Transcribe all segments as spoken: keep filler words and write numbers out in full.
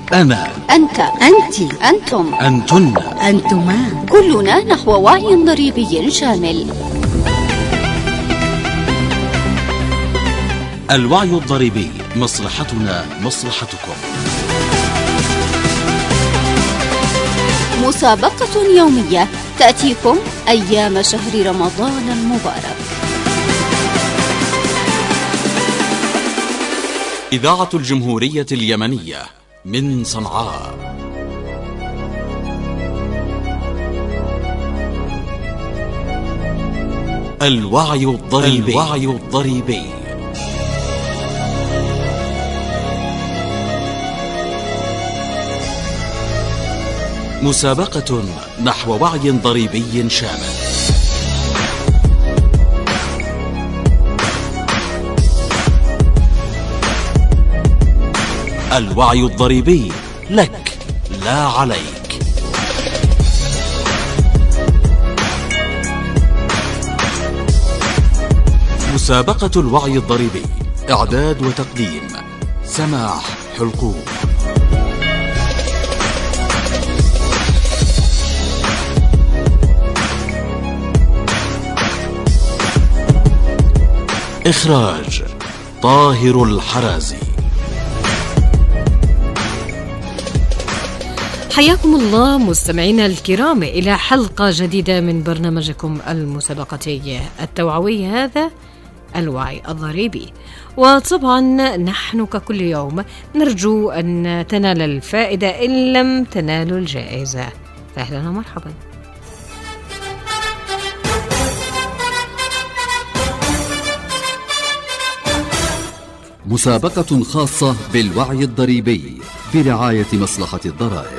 أنا، أنت، أنت، أنتم، أنتن، أنتما، كلنا نحو وعي ضريبي شامل. الوعي الضريبي، مصلحتنا مصلحتكم. مسابقة يومية تأتيكم أيام شهر رمضان المبارك. إذاعة الجمهورية اليمنية من صنعاء. الوعي الضريبي. الوعي الضريبي. مسابقة نحو وعي ضريبي شامل. الوعي الضريبي لك لا عليك. مسابقة الوعي الضريبي، إعداد وتقديم سماح حلقوم. إخراج طاهر الحرازي. حياكم الله مستمعينا الكرام إلى حلقة جديدة من برنامجكم المسابقاتي التوعوي، هذا الوعي الضريبي. وطبعا نحن ككل يوم نرجو أن تنال الفائدة إن لم تنالوا الجائزة، فأهلا ومرحبا. مسابقة خاصة بالوعي الضريبي برعاية مصلحة الضرائب.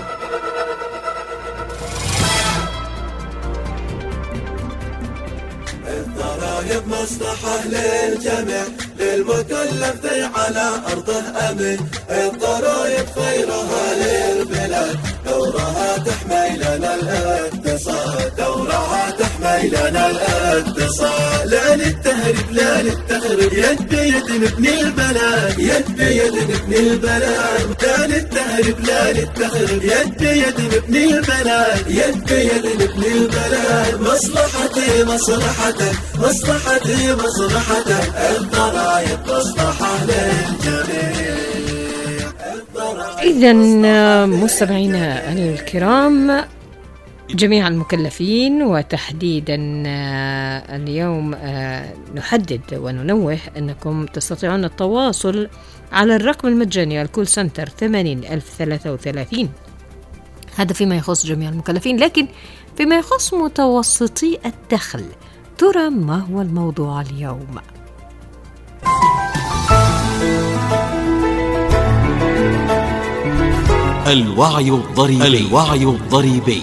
الضرائب مصلحة للجميع، للمكلف ذي على أرضه أمن. الضرائب خيرها للبلاد، دورها تحمي لنا الاقتصاد، دورها تحمي لنا الاقتصاد. لا للتهريب لا للتخريب، يد بيد نبني البلد، يد بيد نبني البلد. لا للتهريب لا للتخريب، يد بيد نبني البلد، يد بيد نبني البلد. مصلحتي مصلحتك، مصلحتي مصلحتك. الضرائب مصلحة للجميع. إذن مستمعينا الكرام، جميع المكلفين وتحديدا اليوم نحدد وننوه أنكم تستطيعون التواصل على الرقم المجاني الكول سنتر ثمانين ألف وثلاثة وثلاثين. هذا فيما يخص جميع المكلفين، لكن فيما يخص متوسطي الدخل، ترى ما هو الموضوع اليوم؟ الوعي الضريبي. الوعي الضريبي.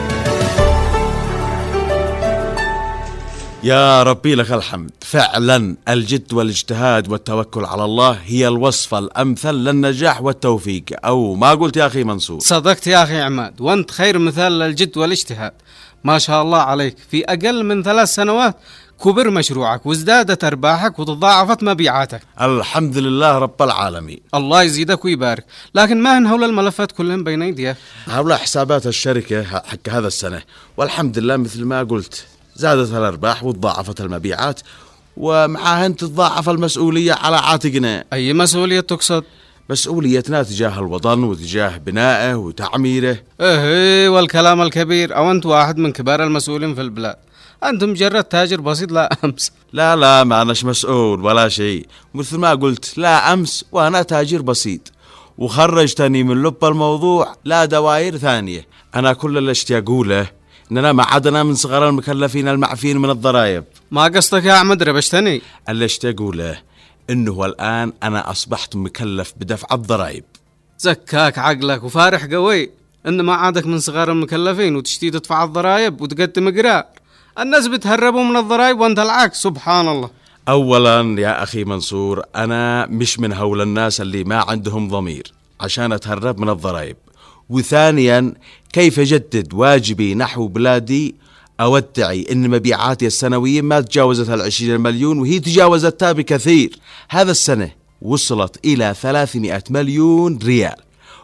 يا ربي لك الحمد، فعلا الجد والاجتهاد والتوكل على الله هي الوصفة الأمثل للنجاح والتوفيق، أو ما قلت يا أخي منصور؟ صدقت يا أخي عماد، وأنت خير مثال للجد والاجتهاد. ما شاء الله عليك، في أقل من ثلاث سنوات كبر مشروعك وازدادت أرباحك وتضاعفت مبيعاتك. الحمد لله رب العالمين. الله يزيدك ويبارك. لكن ما هن هول الملفات كلهم بين يديك؟ هؤلاء حسابات الشركة حق هذا السنة، والحمد لله مثل ما قلت زادت الأرباح وتضاعفت المبيعات، ومعها تتضاعف المسؤولية على عاتقنا. أي مسؤولية تقصد؟ مسؤوليتنا تجاه الوطن وتجاه بنائه وتعميره. ايه والكلام الكبير، أو أنت واحد من كبار المسؤولين في البلاد؟ أنت مجرد تاجر بسيط لا أمس. لا لا ما أناش مسؤول ولا شيء، مثل ما قلت لا أمس وأنا تاجر بسيط، وخرجتني من لب الموضوع لا دواير ثانية. أنا كل اللي اشتاقوله إننا ما عدنا من صغار المكلفين المعفين من الضرائب. ما قصدك يا أحمد ربشتني؟ اللي اشتاقوله إنه الآن أنا أصبحت مكلف بدفع الضرائب. زكاك عقلك وفارح قوي إن ما عادك من صغار المكلفين وتشتي تدفع الضرائب وتقدم إقرار. الناس بتهربوا من الضرائب وانت العكس، سبحان الله. أولا يا أخي منصور، أنا مش من هول الناس اللي ما عندهم ضمير عشان أتهرب من الضرائب. وثانيا كيف أجدد واجبي نحو بلادي أودعي إن مبيعاتي السنوية ما تجاوزت العشرين مليون، وهي تجاوزتها بكثير. هذا السنة وصلت إلى ثلاثمائة مليون ريال،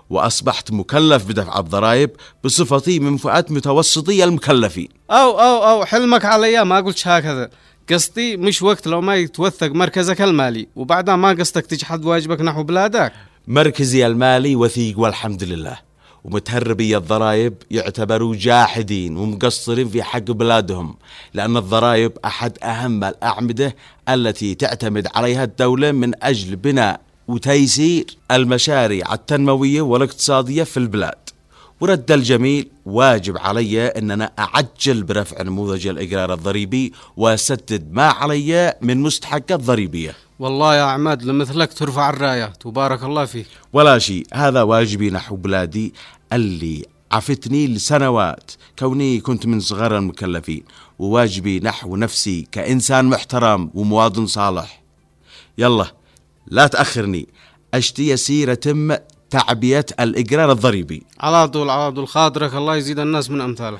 وأصبحت مكلف بدفع الضرائب بصفتي من فئات متوسطي المكلفين. أو أو أو حلمك عليا، ما قلتش هكذا. قصدي مش وقت لو ما يتوثق مركزك المالي وبعدها ما قصدك تجحد واجبك نحو بلادك. مركزي المالي وثيق والحمد لله، ومتهربي الضرائب يعتبروا جاحدين ومقصرين في حق بلادهم، لأن الضرائب أحد أهم الأعمدة التي تعتمد عليها الدولة من أجل بناء وتيسير المشاريع التنموية والاقتصادية في البلاد. ورد الجميل واجب علي أننا أعجل برفع نموذج الإقرار الضريبي وأسدد ما علي من مستحقات ضريبية. والله يا عماد لمثلك ترفع الراية، تبارك الله فيك. ولا شيء، هذا واجبي نحو بلادي اللي عفتني لسنوات كوني كنت من صغار المكلفين، وواجبي نحو نفسي كإنسان محترم ومواطن صالح. يلا لا تأخرني، أشتي يسير يتم تعبئة الإقرار الضريبي. على طول على طول، خاطرك الله يزيد الناس من أمثالك.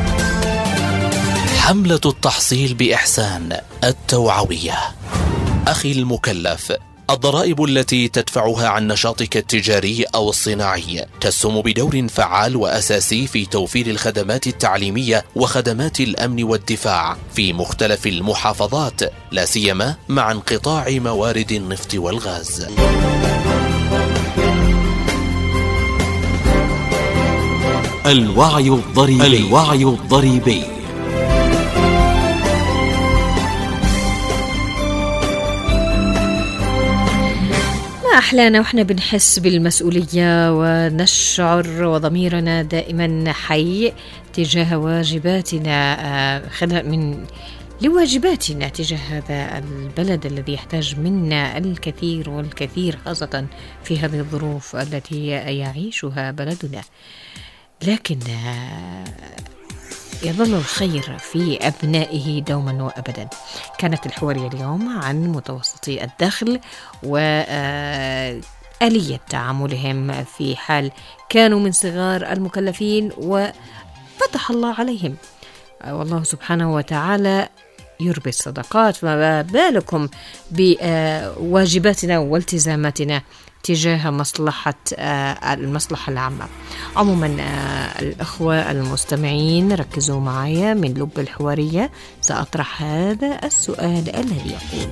حملة التحصيل بإحسان التوعوية. أخي المكلف، الضرائب التي تدفعها عن نشاطك التجاري أو الصناعي تسهم بدور فعال وأساسي في توفير الخدمات التعليمية وخدمات الأمن والدفاع في مختلف المحافظات، لا سيما مع انقطاع موارد النفط والغاز. الوعي الضريبي. الوعي الضريبي. ما أحلانا وإحنا بنحس بالمسؤولية ونشعر وضميرنا دائما حي تجاه واجباتنا، من لواجباتنا تجاه هذا البلد الذي يحتاج منا الكثير والكثير، خاصة في هذه الظروف التي يعيشها بلدنا. لكن يظل الخير في أبنائه دوما وأبدا. كانت الحوارية اليوم عن متوسطي الدخل وآلية تعاملهم في حال كانوا من صغار المكلفين وفتح الله عليهم، والله سبحانه وتعالى يربي الصدقات، فما بالكم بواجباتنا والتزاماتنا تجاه مصلحة المصلحة العامة. عموما الأخوة المستمعين ركزوا معي من لب الحوارية، سأطرح هذا السؤال الذي يقول: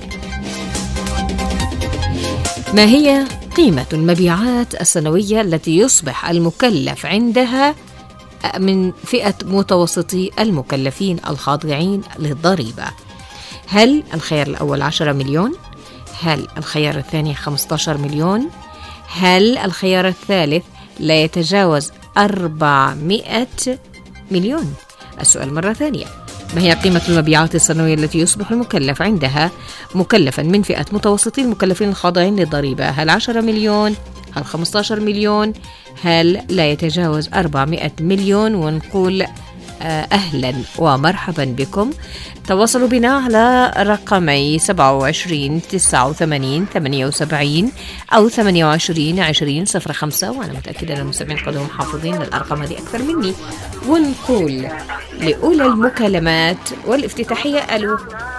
ما هي قيمة المبيعات السنوية التي يصبح المكلف عندها من فئة متوسطي المكلفين الخاضعين للضريبة؟ هل الخيار الأول عشرة مليون؟ هل الخيار الثاني خمسة عشر مليون؟ هل الخيار الثالث لا يتجاوز أربعمائة مليون؟ السؤال مرة ثانية: ما هي قيمة المبيعات السنوية التي يصبح المكلف عندها مكلفا من فئة متوسطي المكلفين الخاضعين للضريبة؟ هل عشرة مليون؟ هل خمسة عشر مليون؟ هل لا يتجاوز أربعمائة مليون؟ ونقول أهلا ومرحبا بكم. تواصلوا بنا على رقمي سبعة وعشرين تسعة وثمانين ثمانية وسبعين أو ثمانية وعشرين عشرين صفر خمسة، وأنا متأكدة أن المستمعين قدهم حافظين الأرقام هذه أكثر مني. ونقول لأولى المكالمات والافتتاحية ألو.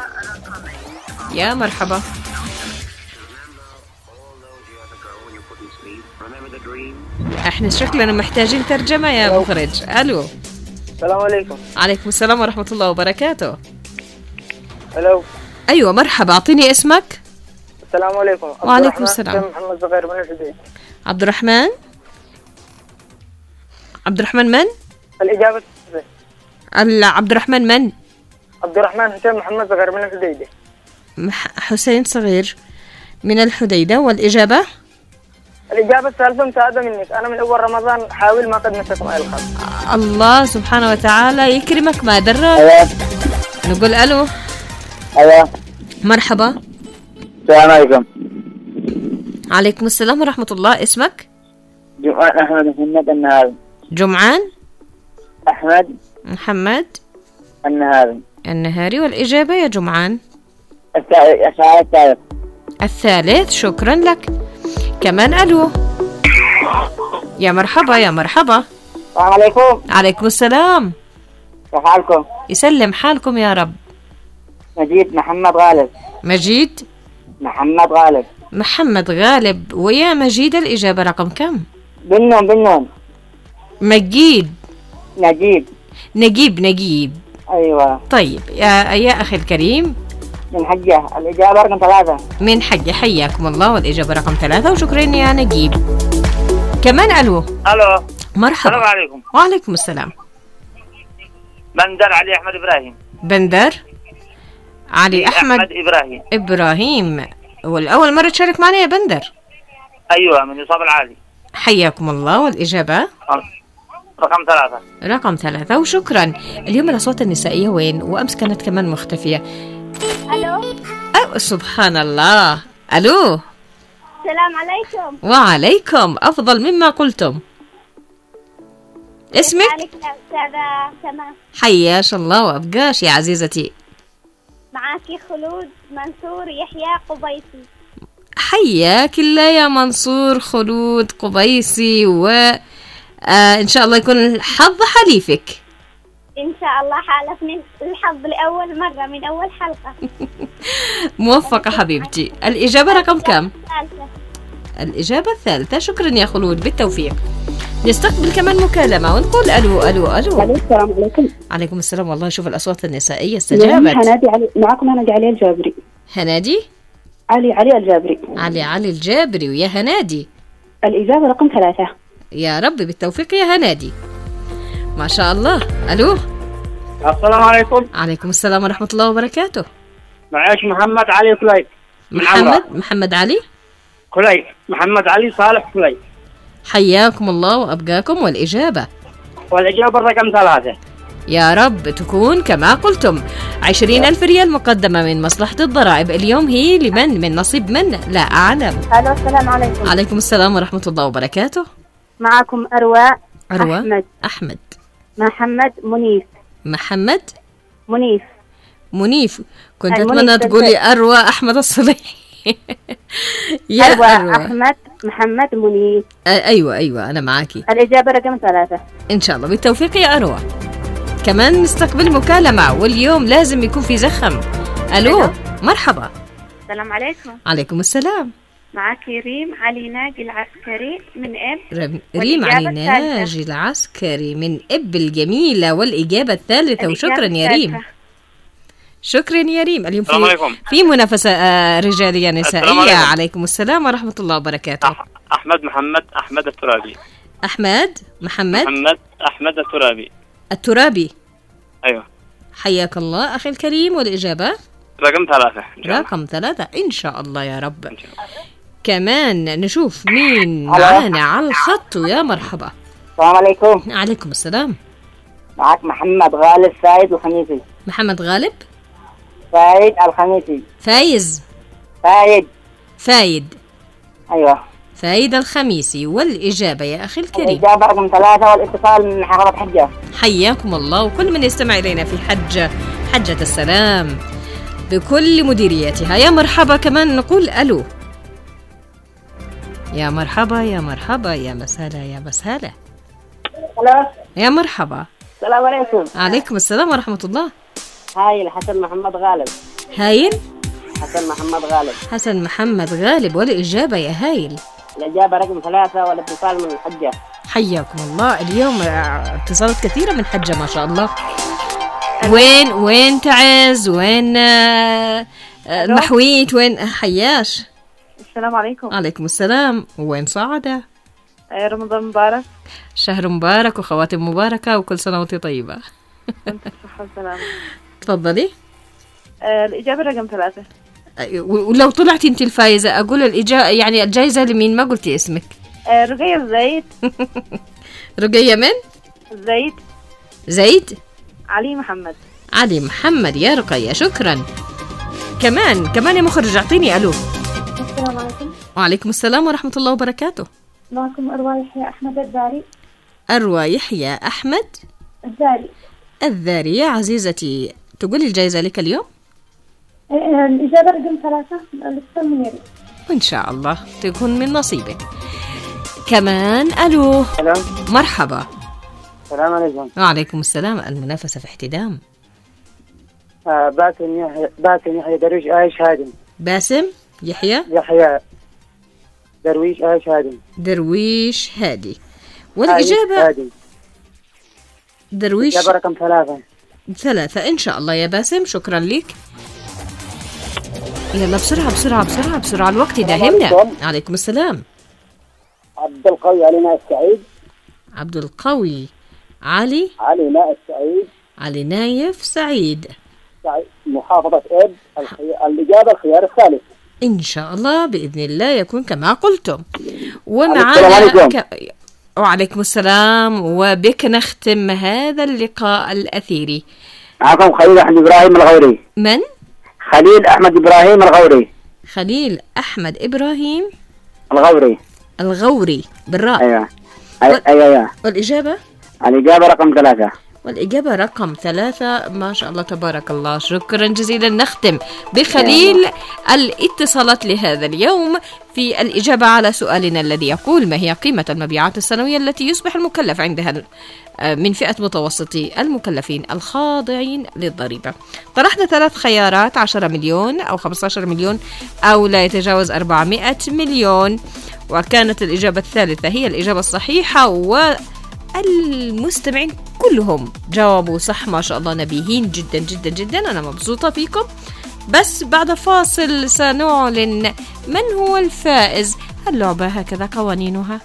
يا مرحبا. احنا شكلنا محتاجين ترجمة يا مخرج. ألو. السلام عليكم. عليكم السلام ورحمة الله وبركاته. ألو. أيوة مرحبا، أعطيني اسمك. السلام عليكم. وعليكم السلام. محمد صغير من الحديدة. عبد الرحمن. عبد الرحمن من؟ الإجابة عبد الرحمن من؟ عبد الرحمن حسين محمد صغير من الحديدة. حسين صغير من الحديدة. والإجابة؟ الإجابة الثالثة مساعدة منك، أنا من أول رمضان حاول ما قد نسيت معي الخط. الله سبحانه وتعالى يكرمك ما درك. أيوة. نقول ألو. أيوة. مرحبا. السلام عليكم. عليكم السلام ورحمة الله. اسمك؟ جمعان أحمد محمد النهاري. جمعان أحمد محمد النهاري. النهاري. والإجابة يا جمعان؟ الثالث. الثالث. شكرا لك. كمان ألو. يا مرحبا يا مرحبا. السلام عليكم. عليكم السلام. كيف حالكم؟ يسلم حالكم يا رب. مجيد محمد غالب. مجيد محمد غالب. محمد غالب. ويا مجيد الإجابة رقم كم؟ بالنون بالنون. مجيد. نجيب. نجيب نجيب. أيوة. طيب يا يا أخي الكريم، من حجة. الإجابة رقم ثلاثة. من حجة، حياكم الله، والإجابة رقم ثلاثة، وشكرا يا نجيب. كمان ألو. ألو. مرحبا. السلام عليكم. وعليكم السلام. بندر علي أحمد إبراهيم. بندر علي أحمد, أحمد إبراهيم. إبراهيم، والأول مرة تشارك معنا يا بندر. أيوة، من إصابة العالي. حياكم الله، والإجابة رقم ثلاثة. رقم ثلاثة، وشكرا. اليوم الأصوات النسائية وين؟ وأمس كانت كمان مختفية. ألو. أه سبحان الله. ألو. السلام عليكم. وعليكم، أفضل مما قلتم. اسمك؟ أستاذة سما. حياش الله وأبقاش يا عزيزتي. معاكي خلود منصور يحيى قبيسي. حياك الله يا منصور خلود قبيسي، و آه إن شاء الله يكون الحظ حليفك. إن شاء الله حالف من الحظ لأول مرة من أول حلقة. موفقة حبيبتي. الإجابة رقم كم؟ ثالثة. الإجابة الثالثة. شكرا يا خلود، بالتوفيق. نستقبل كمان مكالمة ونقول ألو ألو ألو. السلام عليكم. عليكم السلام. والله شوف الأصوات النسائية استجابت. هنادي علي معكم. هنادي علي الجابري. هنادي علي علي الجابري. علي علي الجابري. ويا هنادي الإجابة رقم ثلاثة. يا رب بالتوفيق يا هنادي، ما شاء الله. ألو. السلام عليكم. عليكم السلام ورحمة الله وبركاته. معاش محمد علي كليب. محمد محمد علي كليب. محمد علي صالح كليب. حياكم الله وأبقاكم، والإجابة والإجابة رقم ثلاثة. يا رب تكون كما قلتم. عشرين ألف ريال مقدمة من مصلحة الضرائب. اليوم هي لمن؟ من نصيب من؟ لا أعلم. ألو. السلام عليكم. عليكم السلام ورحمة الله وبركاته. معكم أروى. أروى أحمد. أحمد محمد منيف. محمد منيف. منيف. كنت المنيف أتمنى تقولي أروى أحمد الصليحي. يا أروى, أروى أحمد محمد منيف. آه أيوة أيوة أنا معاكي. الإجابة رقم ثلاثة. إن شاء الله بالتوفيق يا أروى. كمان نستقبل مكالمة، واليوم لازم يكون في زخم. ألو. مرحبا. السلام عليكم. عليكم السلام. معاكي ريم علي ناجي العسكري من إب. ريم علي ناجي العسكري من إب الجميلة، والإجابة الثالثة. وشكرا يا ريم. شكرا يا ريم. اليوم في في منافسة رجالية نسائية. عليكم السلام ورحمة الله وبركاته. أح أحمد محمد أحمد الترابي. أحمد محمد محمد أحمد الترابي. الترابي. أيوة. حياك الله أخي الكريم، والإجابة رقم ثلاثة. رقم ثلاثة إن شاء الله يا رب. كمان نشوف مين معانا على الخط. يا مرحبا. السلام عليكم. عليكم السلام. معك محمد غالب فايد الخميسي. محمد غالب فايد الخميسي. فايز فايد فايد أيوة فايد الخميسي. والإجابة يا أخي الكريم الإجابة رقم ثلاثة، والاتصال من محافظة حجة. حياكم الله، وكل من يستمع إلينا في حجة حجة السلام بكل مديرياتها. يا مرحبا. كمان نقول ألو. يا مرحبا يا مرحبا يا مسهلا يا مسهلا. ألو. يا مرحبا. السلام عليكم. عليكم السلام ورحمة الله. هايل حسن محمد غالب. هايل حسن محمد غالب. حسن محمد غالب. والإجابة يا هايل الإجابة رقم ثلاثة، والاتصال من الحجة. حياكم الله. اليوم اتصالات كثيرة من حجة ما شاء الله. وين وين تعز؟ وين المحويت؟ وين حياش؟ السلام عليكم. عليكم السلام. وين صعدة؟ رمضان مبارك. شهر مبارك وخواتم مباركة، وكل سنة وانتي طيبة. وانت بصحة وسلامة. تفضلي. الإجابة رقم ثلاثة. ولو طلعتي انت الفايزة أقول الإجابة يعني الجائزة لمين؟ ما قلتي اسمك. رقية زيد. رقية من؟ زيد. زيد علي محمد. علي محمد. يا رقية شكرا. كمان كمان يا مخرج اعطيني ألو. السلام عليكم. وعليكم السلام ورحمة الله وبركاته. معكم أروى يحيى أحمد الذاري. أروى يحيى أحمد الذاري. الذاري. يا عزيزتي تقولي الجائزة لك اليوم؟ الإجابة رقم ثلاثة، الاتصال من يريد. وإن شاء الله تكون من نصيبك. كمان ألو. ألو. مرحبا. السلام عليكم. وعليكم السلام. المنافسة في احتدام. آه باسم يحيى باسم يحيى درويش عايش هادم. باسم يحيى يحيى درويش ايش هادي. درويش هادي. والإجابة هادي. درويش. الإجابة رقم ثلاثة. ثلاثة إن شاء الله يا باسم، شكرا لك. يلا بسرعة بسرعة بسرعة بسرعة، الوقت يداهمنا. عليكم السلام. عبد القوي علي نائف سعيد. عبد القوي علي علي نائف سعيد. علي نايف سعيد. سعيد محافظة إب. الخي... الإجابة الخيار الثالث. إن شاء الله بإذن الله يكون كما قلتم. ومعنا ك... وعليكم السلام. وبك نختم هذا اللقاء الأثيري. معكم خليل أحمد إبراهيم الغوري. من؟ خليل أحمد إبراهيم الغوري. خليل أحمد إبراهيم الغوري. الغوري بالراء. أيوة أيوة أيوة. والإجابة؟ الإجابة رقم ثلاثة. والإجابة رقم ثلاثة. ما شاء الله تبارك الله، شكرا جزيلا. نختم بخليل الاتصالات لهذا اليوم في الإجابة على سؤالنا الذي يقول: ما هي قيمة المبيعات السنوية التي يصبح المكلف عندها من فئة متوسطي المكلفين الخاضعين للضريبة؟ طرحنا ثلاث خيارات: عشرة مليون أو خمسة عشر مليون أو لا يتجاوز أربعمائة مليون، وكانت الإجابة الثالثة هي الإجابة الصحيحة، والمستمعين كلهم جاوبوا صح ما شاء الله، نبيهين جدا جدا جدا. أنا مبسوطة فيكم. بس بعد فاصل سنعلن من هو الفائز. اللعبة هكذا قوانينها.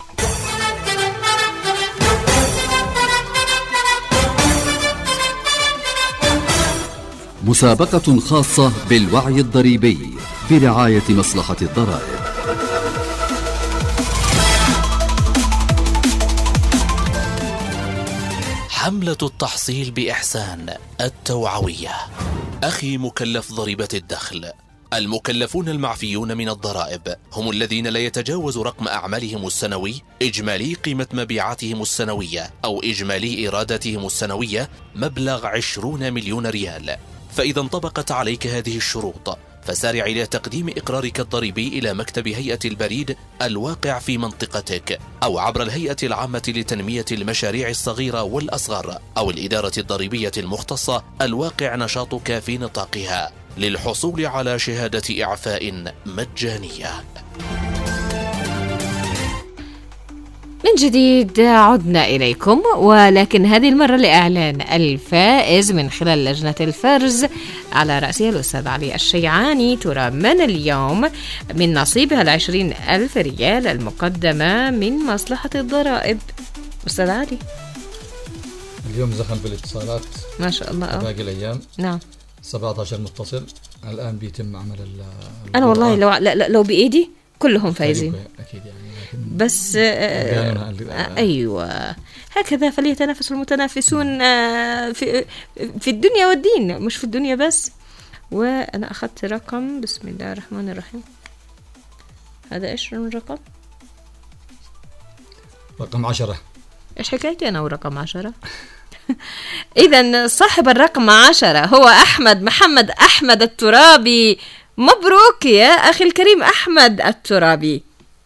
مسابقة خاصة بالوعي الضريبي برعاية مصلحة الضرائب. حملة التحصيل بإحسان التوعوية. أخي مكلف ضريبة الدخل، المكلفون المعفيون من الضرائب هم الذين لا يتجاوز رقم أعمالهم السنوي، إجمالي قيمة مبيعاتهم السنوية أو إجمالي إيراداتهم السنوية مبلغ عشرون مليون ريال. فإذا انطبقت عليك هذه الشروط فسارع إلى تقديم إقرارك الضريبي إلى مكتب هيئة البريد الواقع في منطقتك، أو عبر الهيئة العامة لتنمية المشاريع الصغيرة والأصغر، أو الإدارة الضريبية المختصة الواقع نشاطك في نطاقها، للحصول على شهادة إعفاء مجانية. من جديد عدنا إليكم، ولكن هذه المرة لإعلان الفائز من خلال لجنة الفرز على رأسها الأستاذ علي الشيعاني. ترى من اليوم من نصيبها العشرين ألف ريال المقدمة من مصلحة الضرائب. أستاذ علي، اليوم زخم في الاتصالات ما شاء الله باقي الأيام. نعم، سبعة عشر متصل الآن بيتم عمل. أنا والله لو لو بإيدي كلهم فايزين أكيد يعني، بس آه أيوة هكذا فليتنافس المتنافسون آه في في الدنيا والدين، مش في الدنيا بس. وأنا أخذت رقم، بسم الله الرحمن الرحيم. هذا إيش الرقم؟ رقم عشرة. إيش حكايتي أنا ورقم عشرة؟ إذن صاحب الرقم عشرة هو أحمد محمد أحمد الترابي. مبروك يا أخي الكريم أحمد الترابي.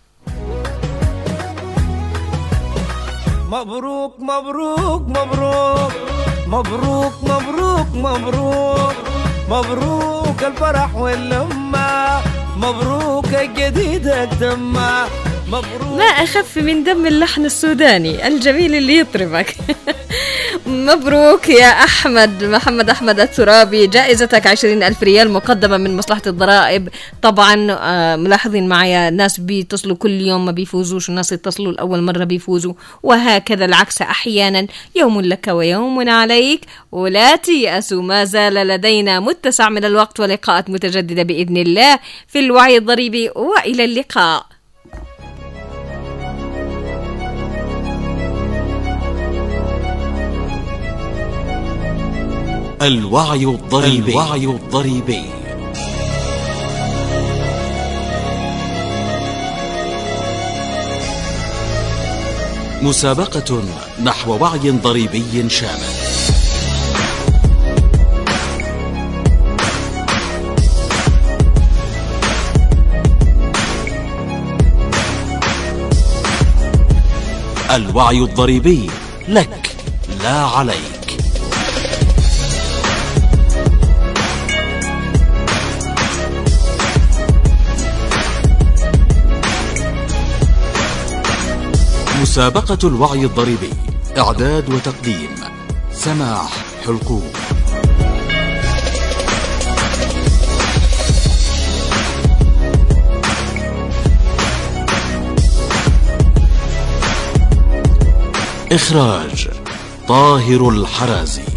مبروك مبروك مبروك مبروك مبروك مبروك مبروك الفرح واللمة، مبروك الجديد تمه، مبروك. ما أخف من دم اللحن السوداني الجميل اللي يطربك. مبروك يا أحمد محمد أحمد الترابي، جائزتك عشرين ألف ريال مقدمة من مصلحة الضرائب. طبعا آه ملاحظين معي ناس بيتصلوا كل يوم ما بيفوزوش، وناس يتصلوا الأول مرة بيفوزوا، وهكذا العكس أحيانا. يوم لك ويوم عليك، ولا تيأسوا، ما زال لدينا متسع من الوقت ولقاءات متجددة بإذن الله في الوعي الضريبي، وإلى اللقاء. الوعي الضريبي. الوعي الضريبي مسابقة نحو وعي ضريبي شامل. الوعي الضريبي لك لا عليك. مسابقة الوعي الضريبي، إعداد وتقديم سماح حلقوم. إخراج طاهر الحرازي.